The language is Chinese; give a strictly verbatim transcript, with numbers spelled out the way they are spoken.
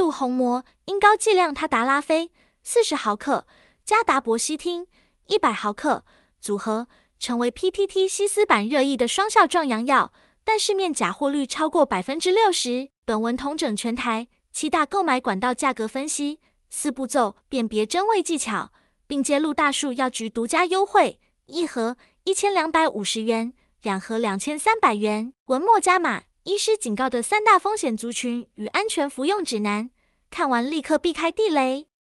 度虹膜因高剂量他达拉菲四十毫克加达博西汀一百毫克组合，成为 P T T 西斯版热议的双效壮阳药，但市面假货率超过 百分之六十。本文统整全台七大购买管道价格分析，四步骤辨别真伪技巧，并揭露大树药局独家优惠，一盒一千两百五十元，两盒两千三百元。文末加码，医师警告的三大风险族群与安全服用指南，看完立刻避开地雷。